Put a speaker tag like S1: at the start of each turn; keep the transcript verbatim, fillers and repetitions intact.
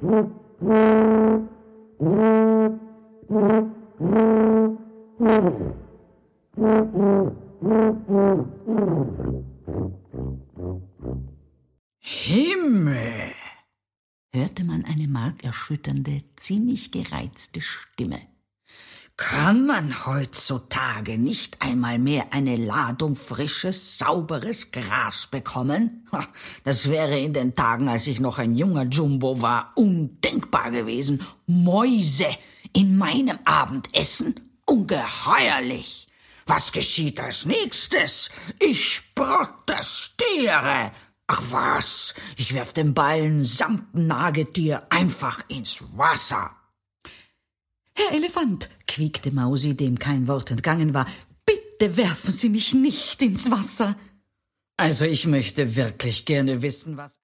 S1: Himmel! Hörte man eine markerschütternde, ziemlich gereizte Stimme. Kann man heutzutage nicht einmal mehr eine Ladung frisches, sauberes Gras bekommen? Das wäre in den Tagen, als ich noch ein junger Jumbo war, undenkbar gewesen. Mäuse in meinem Abendessen? Ungeheuerlich! Was geschieht als nächstes? Ich protestiere! Ach was, ich werf den Ballen samt Nagetier einfach ins Wasser. »Herr Elefant«, quiekte Mausi, dem kein Wort entgangen war, »bitte werfen Sie mich nicht ins Wasser.« »Also ich möchte wirklich gerne wissen, was